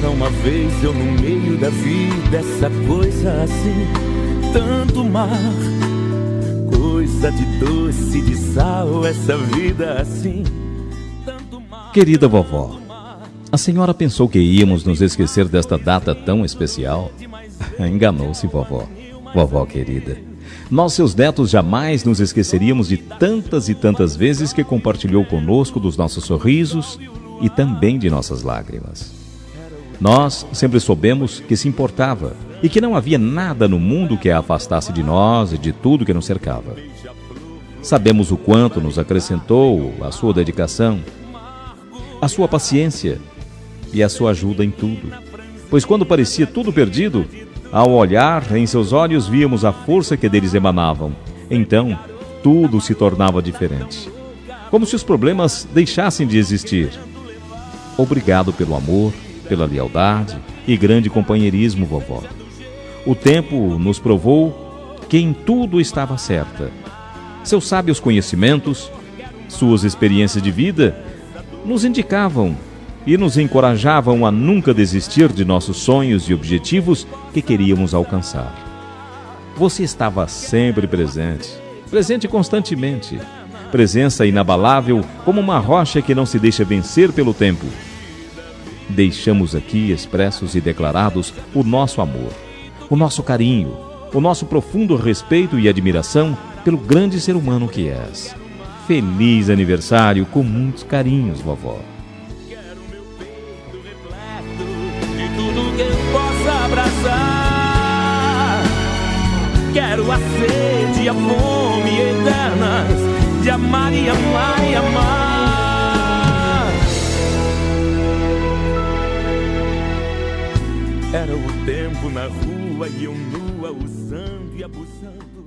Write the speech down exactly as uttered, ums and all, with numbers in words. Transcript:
Era uma vez eu no meio da vida, essa coisa assim, tanto mar, coisa de doce, de sal, essa vida assim, tanto mar. Querida vovó, a senhora pensou que íamos nos esquecer desta data tão especial? Enganou-se, vovó. Vovó querida, nós, seus netos, jamais nos esqueceríamos de tantas e tantas vezes que compartilhou conosco dos nossos sorrisos e também de nossas lágrimas. Nós sempre soubemos que se importava e que não havia nada no mundo que a afastasse de nós e de tudo que nos cercava. Sabemos o quanto nos acrescentou a sua dedicação, a sua paciência e a sua ajuda em tudo. Pois quando parecia tudo perdido, ao olhar em seus olhos víamos a força que deles emanavam. Então, tudo se tornava diferente. Como se os problemas deixassem de existir. Obrigado pelo amor, pela lealdade e grande companheirismo, vovó. O tempo nos provou que em tudo estava certa. Seus sábios conhecimentos, suas experiências de vida, nos indicavam e nos encorajavam a nunca desistir de nossos sonhos e objetivos que queríamos alcançar. Você estava sempre presente, presente constantemente, presença inabalável como uma rocha que não se deixa vencer pelo tempo. Deixamos aqui expressos e declarados o nosso amor, o nosso carinho, o nosso profundo respeito e admiração pelo grande ser humano que és. Feliz aniversário com muitos carinhos, vovó. Abraçar. Quero a sede e a fome eternas de amar e amar e amar. Era o tempo na rua e eu nua usando e abusando.